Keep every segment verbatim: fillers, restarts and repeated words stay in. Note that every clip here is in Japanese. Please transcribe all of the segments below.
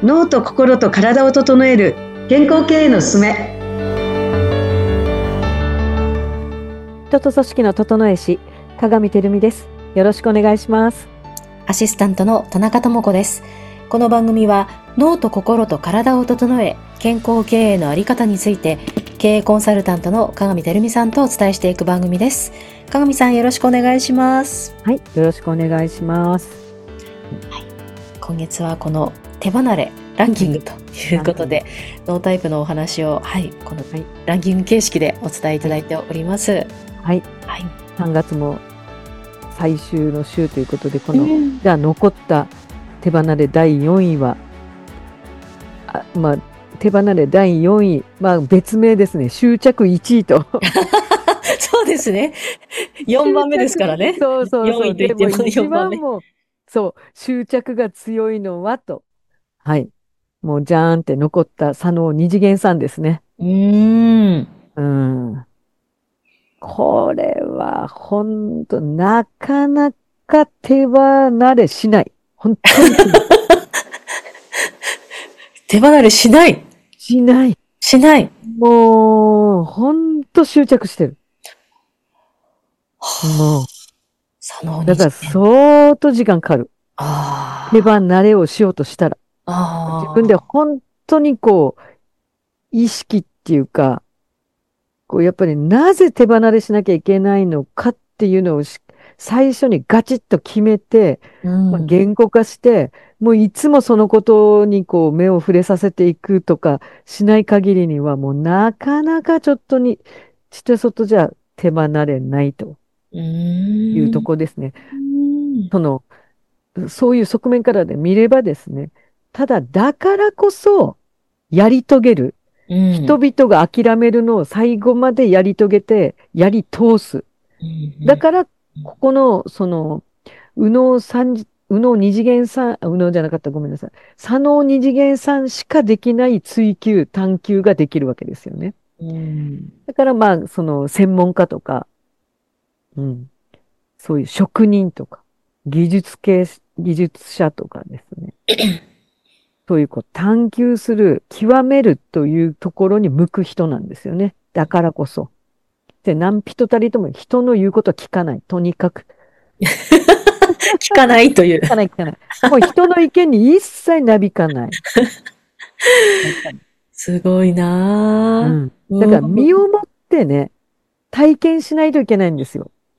脳と心と体を整える健康経営のすすめ。 人と組織の整え師、鏡てるみです。よろしくお願いします。 アシスタントの田中智子です。この番組は脳と心と体を整え、健康経営のあり方について経営コンサルタントの鏡てるみさんとお伝えしていく番組です。鏡さん、よろしくお願いします。 はい、よろしくお願いします。 はい、今月はこの手離れランキングということで、脳タイプのお話を、はい、このランキング形式でお伝えいただいております。 はい、はい、さんがつも最終の週ということで、この、うん、じゃあ残った手離れだいよんいは、あ、まあ、手離れだいよんい、まあ別名ですね、執着いちいと。 そうですね。よんばんめですからね。 そうそうそう。 よんいと言ってもよんばんめ。 一番もそう、執着が強いのはと。はい。もうじゃーんって残った左脳二次元さんですね。 うーん。 うん。これは、ほんと、なかなか手離れしない。本当に。 手離れしない。 しない。 しない。 もう、ほんと執着してる。もう。 左脳二次元。 だから相当時間かかる。 あ手離れをしようとしたら。 あ自分で本当にこう、意識っていうか、こうやっぱりなぜ手離れしなきゃいけないのかっていうのを最初にガチッと決めて、 うんまあ、言語化して、もういつもそのことにこう目を触れさせていくとかしない限りにはもうなかなかちょっとに、ちてそとじゃ手離れないというとこですね。その、そういう側面からで見ればですね、ただだからこそやり遂げる。 うん、 人々が諦めるのを最後までやり遂げて、やり通す。だから、ここの、その、右脳三、右脳二次元さん、右脳じゃなかった、ごめんなさい。左脳二次元さんしかできない追求、探求ができるわけですよね。 うん、 だから、まあ、その、専門家とか、うん、そういう職人とか、技術系、技術者とかですね。そういうこう探求する、極めるというところに向く人なんですよね。だからこそ。で、何人たりとも人の言うことは聞かない。とにかく。 聞かないという。 聞かない、聞かない。もう人の意見に一切なびかない。 すごいなぁ、 うん。だから身をもってね、体験しないといけないんですよ。 うん、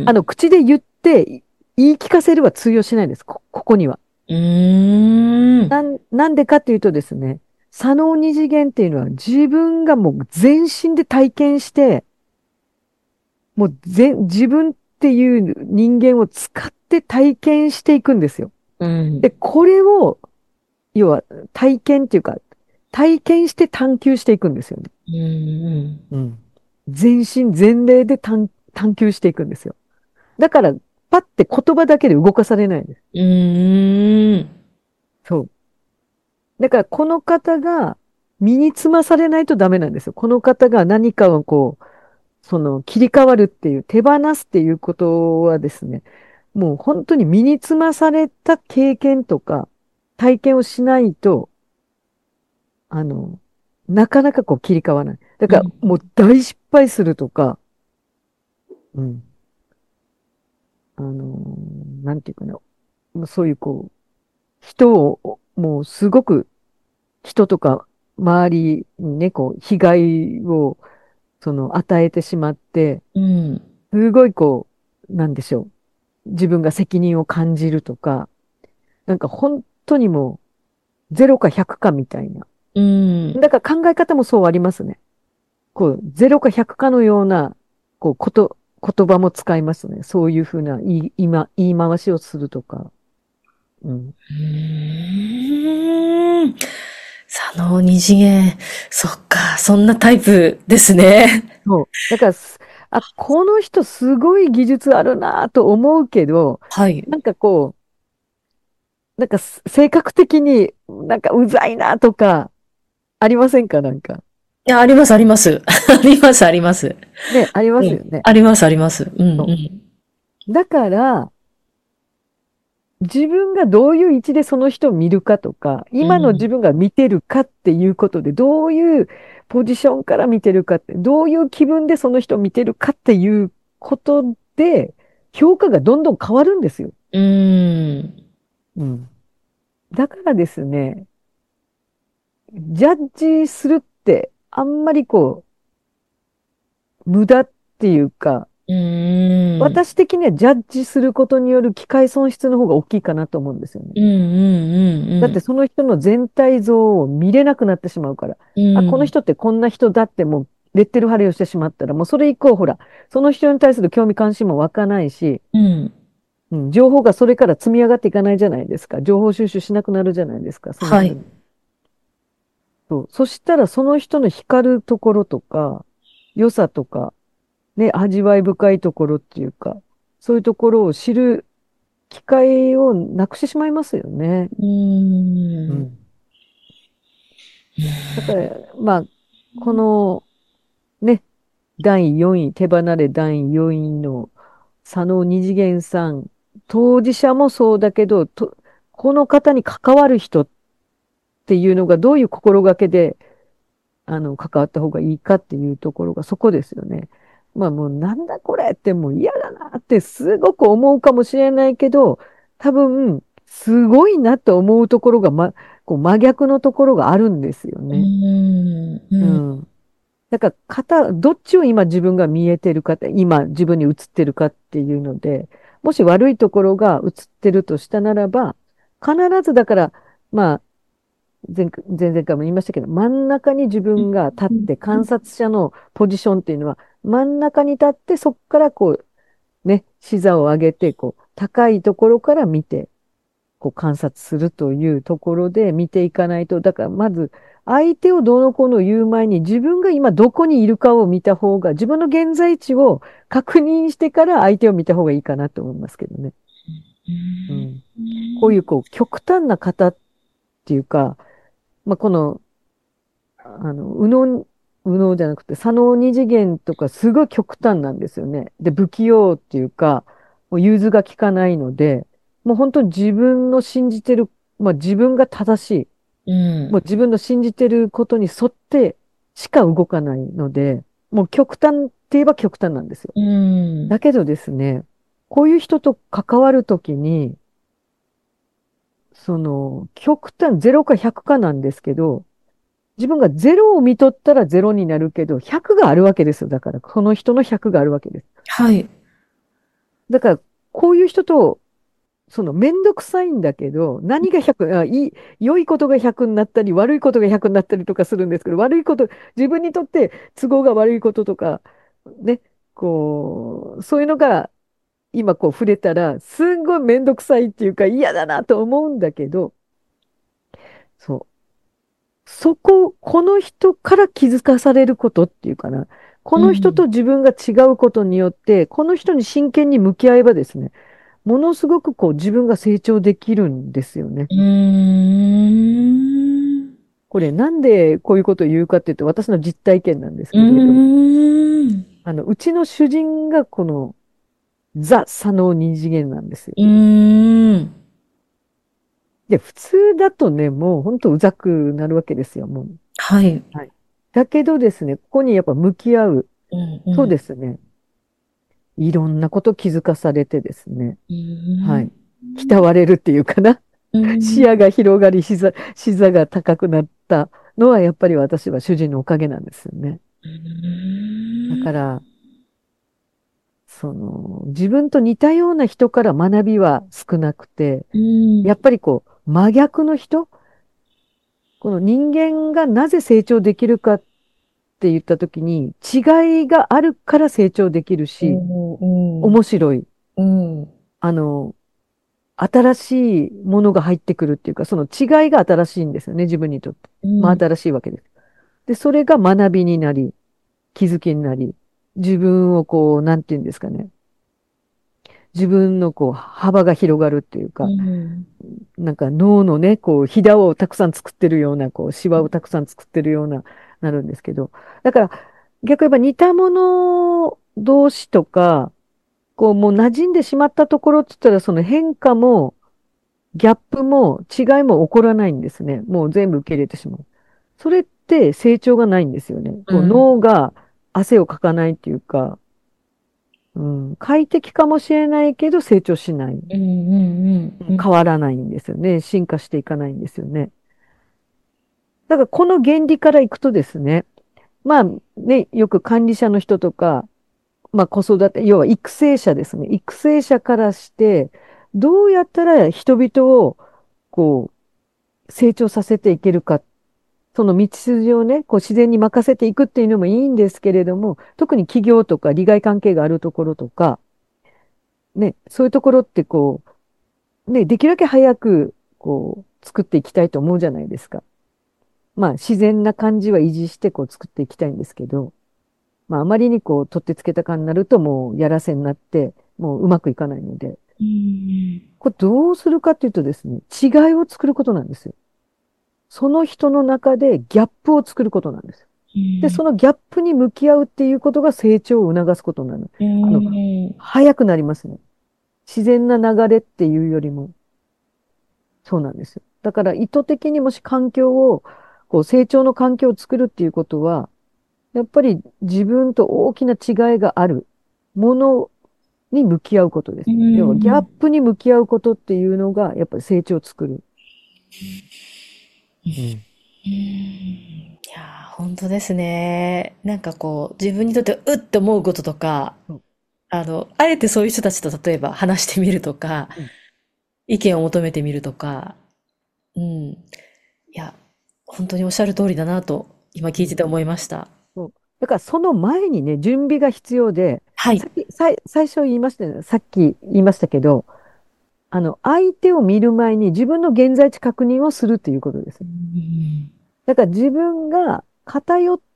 あの、口で言って、言い聞かせれば通用しないです。こ、ここには。 うーんなん、なんでかっていうとですね、左脳二次元っていうのは自分がもう全身で体験して、もう全、自分っていう人間を使って体験していくんですよ。 うん、 で、これを、要は体験っていうか、体験して探求していくんですよね。 うんうん。全身全霊で探、探求していくんですよ。だから、パッて言葉だけで動かされないんです。 うーんそう。だから、この方が身につまされないとダメなんですよ。この方が何かをこう、その切り替わるっていう、手放すっていうことはですね、もう本当に身につまされた経験とか体験をしないと、あの、なかなかこう切り替わらない。だからもう大失敗するとか、うん。あの、なんていうかな、もうそういうこう、人を、もうすごく人とか周りにね、こう、被害を、その、与えてしまって、 うんすごいこう、なんでしょう。自分が責任を感じるとか、なんか本当にもう、ゼロかひゃくかみたいな。 うんだから考え方もそうありますね。こう、ゼロかひゃくかのような、こう、こと、言葉も使いますね。そういうふうな言い、今、言い回しをするとか。うん。 うーん左脳二次元。そっか、そんなタイプですね。 そう。だからす、あ、この人すごい技術あるなと思うけど、 はい。 なんかこう、なんかす性格的になんかうざいなとか、ありませんかなんか。 いや、あります、あります。あります、あります。 ね、ありまうん。 すよね。 あります、あります。うん、うそん。 う。だから、 自分がどういう位置でその人を見るかとか、今の自分が見てるかっていうことで、どういうポジションから見てるかって、どういう気分でその人を見てるかっていうことで、評価がどんどん変わるんですよ。 うーん。 うん。だからですね、ジャッジするって、あんまりこう、無駄っていうか、 うーん。 私的にはジャッジすることによる機会損失の方が大きいかなと思うんですよね。 うんうんうんだってその人の全体像を見れなくなってしまうから。 うん。 あ、この人ってこんな人だってもうレッテル貼りをしてしまったら、もうそれ以降ほら、その人に対する興味関心も湧かないし、 うん。 うん、情報がそれから積み上がっていかないじゃないですか。情報収集しなくなるじゃないですか。そのはい。 人に。そう。そしたらその人の光るところとか、良さとか、ね、味わい深いところっていうか、そういうところを知る機会をなくしてしまいますよね。 うーん。 うん。だから、まあ、このね、だいよんい、手離れだいよんいの佐野二次元さん、当事者もそうだけど、と、この方に関わる人っていうのがどういう心がけで、あの、関わった方がいいかっていうところがそこですよね。まあもうなんだこれってもう嫌だなってすごく思うかもしれないけど、多分、すごいなと思うところが、ま、こう真逆のところがあるんですようね。 ーん。 ううん。 ん。だから、片、どっちを今自分が見えてるかって、今自分に映ってるかっていうので、もし悪いところが映ってるとしたならば、必ずだから、まあ、前、前々回も言いましたけど、真ん中に自分が立って観察者のポジションっていうのは、真ん中に立って、そこからこう、ね、視座を上げて、こう、高いところから見て、こう観察するというところで見ていかないと、だからまず相手をどうのこうの言う前に自分が今どこにいるかを見た方が、自分の現在地を確認してから相手を見た方がいいかなと思いますけどね。うん、こういうこう極端な方っていうか、まあ、この、あの、右脳、右脳じゃなくて左脳二次元とかすごい極端なんですよね。で、不器用っていうか、もう融通が利かないので、もう本当に自分の信じてる、まあ自分が正しい、 うん。 もう自分の信じてることに沿ってしか動かないので、もう極端って言えば極端なんですよ。 うん。 だけどですね、こういう人と関わるときに、その、極端、ゼロかひゃくかなんですけど、自分がゼロを見とったらゼロになるけど、ひゃくがあるわけですよ。だから、この人のひゃくがあるわけです。 はい。 だから、こういう人と、その、めんどくさいんだけど、何がひゃく、あ、いい、良いことがひゃくになったり、悪いことがひゃくになったりとかするんですけど、悪いこと、自分にとって都合が悪いこととか、ね、こう、そういうのが、今こう触れたら、すんごいめんどくさいっていうか嫌だなと思うんだけど、そう。そこ、この人から気づかされることっていうかな。この人うん。 と自分が違うことによって、この人に真剣に向き合えばですね、ものすごくこう自分が成長できるんですよね。 うーん。 これなんでこういうことを言うかっていうと、私の実体験なんですうけど、 ーん。 あの、うちの主人がこのザ・左脳二次元なんですよ。 うーん。 で、普通だとね、もう本当うざくなるわけですよ、もう。 はい。 はい。だけどですね、ここにやっぱ向き合う。 うんうそうん。 ですね。いろんなこと気づかされてですね。 うーん。 はい。鍛われるっていうかな。 うーん。 視野が広がり、視座、視座が高くなったのは、やっぱり私は主人のおかげなんですよね。 うーん。 だから、その、自分と似たような人から学びは少なくて、 うーん。 やっぱりこう、真逆の人、この人間がなぜ成長できるかって言ったときに、違いがあるから成長できるし、 うん。 面白い。 うん。 あの、新しいものが入ってくるっていうか、その違いが新しいんですよね、自分にとって。まあうん。 新しいわけです。で、それが学びになり、気づきになり、自分をこう、なんていうんですかね。自分のこう、幅が広がるっていううか、 ん。 なんか脳のね、こう、ひだをたくさん作ってるような、こう、シワをたくさん作ってるような、なるんですけど。だから、逆に言えば似た者同士とか、こう、もう馴染んでしまったところって言ったら、その変化も、 ギャップも違いも起こらないんですね。もう全部受け入れてしまう。それって成長がないんですよね。こううん脳が汗をかかないっていうか、うん、快適かもしれないけど成長しない。 うんうんうん変わらないんですよね。進化していかないんですよね。だからこの原理からいくとですね、まあね、よく管理者の人とか、まあ子育て、要は育成者ですね。育成者からして、どうやったら人々をこう成長させていけるか、その道筋をね、こう自然に任せていくっていうのもいいんですけれども、特に企業とか利害関係があるところとか、ね、そういうところってこう、ね、できるだけ早くこう作っていきたいと思うじゃないですか。まあ自然な感じは維持してこう作っていきたいんですけど、まああまりにこう取ってつけた感になるともうやらせになって、もううまくいかないので、 うんこれどうするかっていうとですね、違いを作ることなんですよ。その人の中でギャップを作ることなんですよ。で、そのギャップに向き合うっていうことが成長を促すことなの。 うあの、 ん早くなりますね。自然な流れっていうよりも、そうなんですよ。だから意図的にもし環境を、こう成長の環境を作るっていうことは、やっぱり自分と大きな違いがあるものに向き合うことでうす。要はギャッんプに向き合うことっていうのが、やっぱり成長を作る。うん。 いやー、本当ですね。なんかこう、自分にとってうって思うこととか、 そうあの、あえてそういう人たちと例えば話してみるとか、 うん。 意見を求めてみるとか、うん。いや、本当におっしゃる通りだなと、今うん。 聞いてて思いました。 そう。だからその前にね、準備が必要で、 はい。 さっき、さい、最初言いましたよね。さっき言いましたけど、あの、相手を見る前に自分の現在地確認をするっていうことです。 うんだから自分が偏った、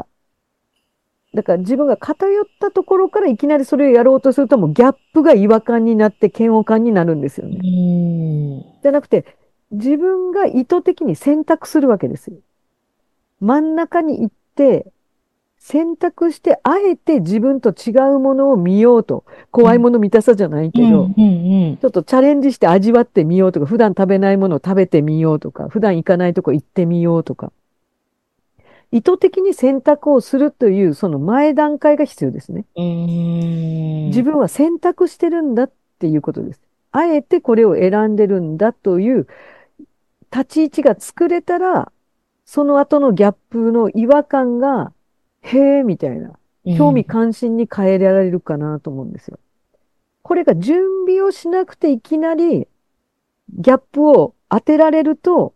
だから自分が偏ったところからいきなりそれをやろうとするともうギャップが違和感になって嫌悪感になるんですようね。 ん。 じゃなくて、自分が意図的に選択するわけですよ。真ん中に行って、選択して、あえて自分と違うものを見ようと。怖いもの見たさじゃないけど、 うん、うん、うん。 ちょっとチャレンジして味わってみようとか、普段食べないものを食べてみようとか、普段行かないとこ行ってみようとか、意図的に選択をするという、その前段階が必要ですね。 うーん。 自分は選択してるんだっていうことです。あえてこれを選んでるんだという立ち位置が作れたら、その後のギャップの違和感が、へえ、みたいな、興味うん。 関心に変えられるかなと思うんですよ。これが準備をしなくていきなりギャップを当てられると、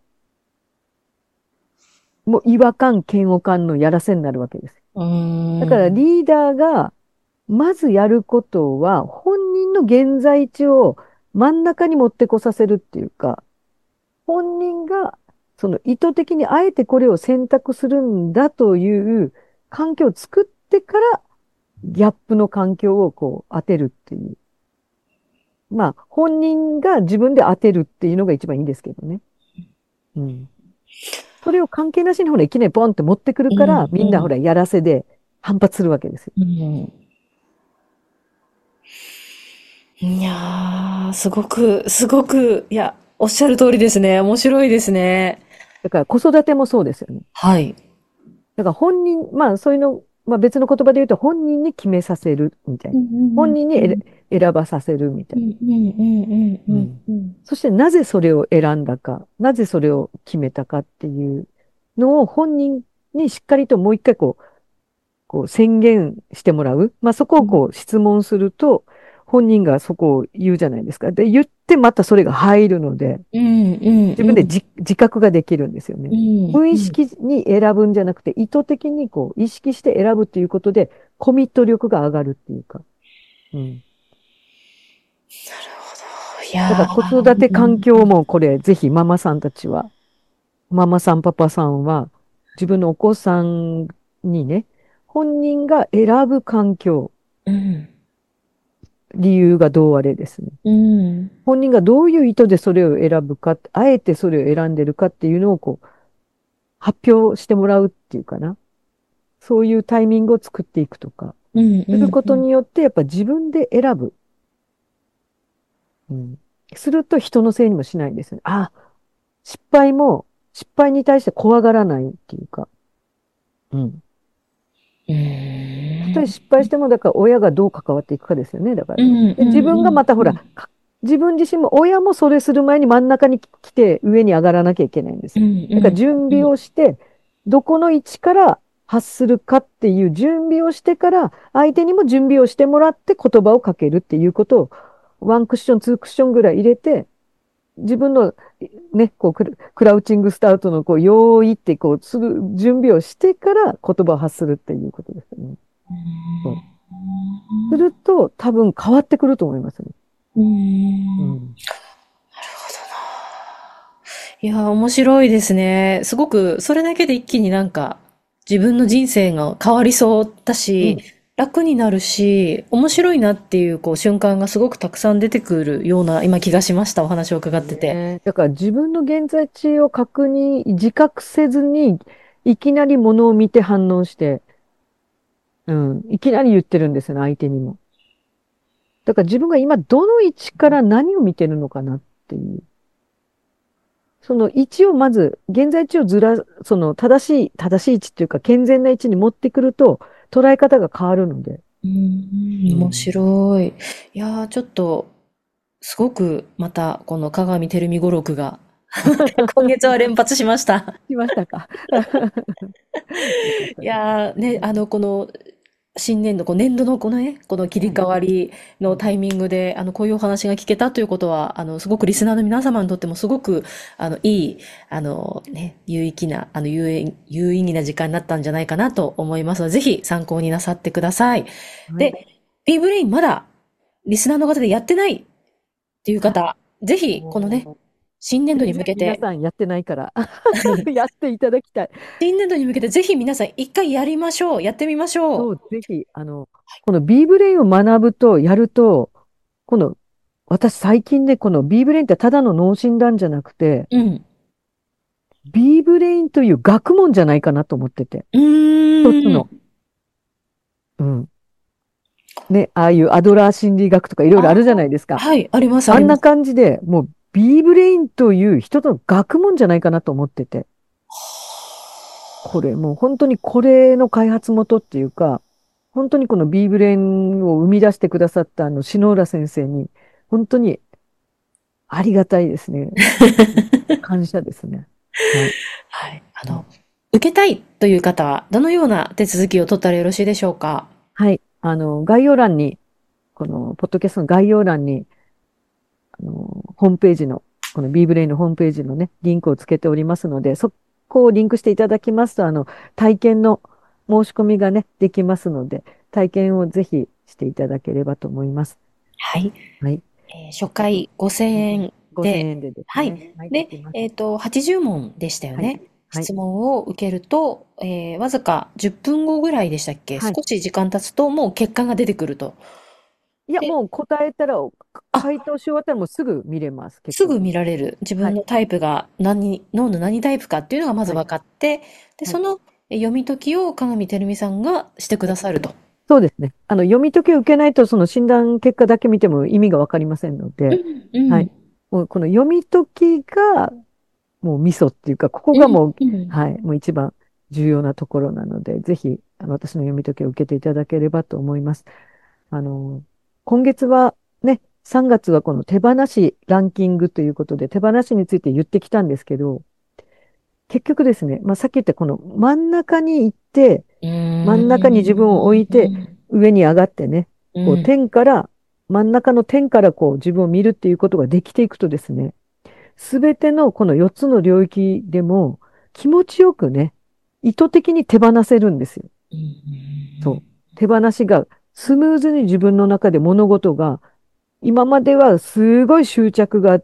もう違和感、嫌悪感のやらせになるわけです。 うーだからん。 リーダーが、まずやることは、本人の現在地を真ん中に持ってこさせるっていうか、本人が、その意図的にあえてこれを選択するんだという環境を作ってから、ギャップの環境をこう当てるっていう。まあ、本人が自分で当てるっていうのが一番いいんですけどね。うん。それを関係なしにほら、いきなりポンって持ってくるから、 うん、 みんなほら、やらせで反発するわけですよ。 うん。いやー、すごく、すごく、いや、おっしゃる通りですね。面白いですね。 だから子育てもそうですよね。 はい。 だから本人、まあそういうの、まあ別の言葉で言うと本人に決めさせるみたいな。 うんうん本人にえうんら選ばさせるみたいうんうんうんうな。うんん。 うんそしてなぜそれを選んだか、なぜそれを決めたかっていうのを本人にしっかりともう一回こう、こう宣言してもらう。まあそこをこう質問すると、本人がそこを言うじゃないですか。で、言ってまたそれが入るので、 うんうん自分でじ自覚ができるんですよね。 うん無意識に選ぶんじゃなくて、意図的にこう、意識して選ぶっていうことで、コミット力が上がるっていうか。うん。 いやだから子育て環境もこれ、ぜひママさんたちは、ママさん、パパさんは、自分のお子さんにね、本人が選ぶ環境、 ー、うん理由がどうあれですね。 うん本人がどういう意図でそれを選ぶか、あえてそれを選んでるかっていうのをこう、発表してもらうっていうかな。そういうタイミングを作っていくとか、 うんすることうんによって、やっぱ自分で選ぶ。うん。 すると人のせいにもしないんですよね。あ、失敗も、失敗に対して怖がらないっていうか。うん。 うーん。 たとえ失敗しても、だから親がどう関わっていくかですよね。だから。 うんで、自分がまたほら、 うんか自分自身も、親もそれする前に真ん中に来て上に上がらなきゃいけないんですよ。 うんだから準備をして、どこの位置から発するかっていう準備をしてから、相手にも準備をしてもらって言葉をかけるっていうことを、ワンクッション、ツークッションぐらい入れて、自分のね、こうクラ、クラウチングスタートのこう、用意ってこう、する準備をしてから言葉を発するっていうことですよね。そうすると、多分変わってくると思いますね。 うーん。 うん。 なるほどな。いや、面白いですね。すごく、それだけで一気になんか、自分の人生が変わりそうだし、 うん楽になるし、面白いなっていう、こう、瞬間がすごくたくさん出てくるような、今気がしました。お話を伺ってて。 ね、だから自分の現在地を確認、自覚せずに、いきなりものを見て反応して、うん、いきなり言ってるんですよね、相手にも。だから自分が今どの位置から何を見てるのかなっていう。その位置をまず、現在地をずら、その正しい、正しい位置っていうか健全な位置に持ってくると、捉え方が変わるので。 うーん、面白い。いやー、ちょっと、すごく、また、この鏡照美語録が、今月は連発しました。 しましたか。 いやー、ね、あの、この、新年度、こう年度のこのね、この切り替わりのタイミングで、あの、こういうお話が聞けたということは、あの、すごくリスナーの皆様にとってもすごく、あの、いい、あの、ね、有益な、あの、有益、有意義な時間になったんじゃないかなと思いますので、ぜひ参考になさってください。で、B ブレインまだ、リスナーの方でやってないっていう方、ぜひ、このね、新年度に向け皆て、 さんやってないから、やっていただきたい。 新年度に向けてぜひ皆さん一回やりましょう。やってみましょう。 そう、ぜひ、あの、この B ブレインを学ぶと、やると、この、私最近ね、この B ブレインってただの脳診断じゃなくて、 うん。 B ブレインという学問じゃないかなと思ってて、 うーん。 一つの。うん。ね、ああいうアドラー心理学とかいろいろあるじゃないですか。 はい、あります、ああんなります。 感じで、もう B ブレインという一つの学問じゃないかなと思ってて、これもう本当にこれの開発元っていうか、本当にこの B ブレインを生み出してくださったあの篠浦先生に、本当にありがたいですね。感謝ですね。はい。 はい。あの、受けたいという方は、どのような手続きを取ったらよろしいでしょうか？ はい。あの、概要欄に、この、ポッドキャストの概要欄に、あの、ホームページの、この B ブレインのホームページのね、リンクをつけておりますので、そこをリンクしていただきますと、あの、体験の申し込みがね、できますので、体験をぜひしていただければと思います。 はい。 はい。 えー初回ごせんえんごせんで、 えんでですね。 はい。 はい、 でできます。 えっと、はちじゅう問でしたよね。 はい質問を受けると、えーわずかじゅっぷんごぐらいでしたっけ？ はい少し時間経つと、もう結果が出てくると。 いや、 でもう答えたら、 あ回答し終わったらもうすぐ見れます。結構すぐ見られる。自分のタイプが何、脳の何タイプかっていうのがまず分かって、で、そのえ読み解きを鏡照美さんがしてくださると。 そうですね。あの、読み解きを受けないと、その診断結果だけ見ても意味がわかりませんので、 うんはい。もうこの読み解きが、もうミソっていうか、ここがもう、 うんうんはい、もう一番重要なところなので、ぜひ、あの私の読み解きを受けていただければと思います。あの、今月はね、さんがつはこの手放しランキングということで、手放しについて言ってきたんですけど、結局ですね、まあ、さっき言ったこの真ん中に行って、真真ん中に自分を置いて、上に上がってね、こう点から、真ん中の点からこう自分を見るっていうことができていくとですね、すべてのこのよっつの領域でも気持ちよくね、意図的に手放せるんですよ。そう。手放しがスムーズに自分の中で物事が、今まではすごい執着があって、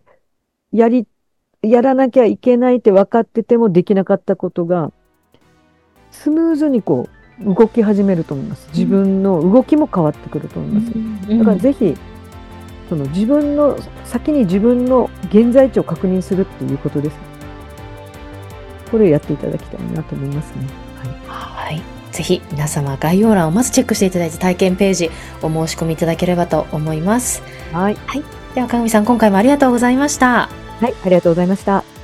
やり、やらなきゃいけないって分かっててもできなかったことが、スムーズにこう動き始めると思います。自分の動きも変わってくると思います。だからぜひ、その自分の、先に自分の現在地を確認するっていうことです。これをやっていただきたいなと思いますね。 はい。はい。ぜひ皆様概要欄をまずチェックしていただいて体験ページお申し込みいただければと思います。 はい。 はい。 では、鏡さん、今回もありがとうございました。 はい、ありがとうございました。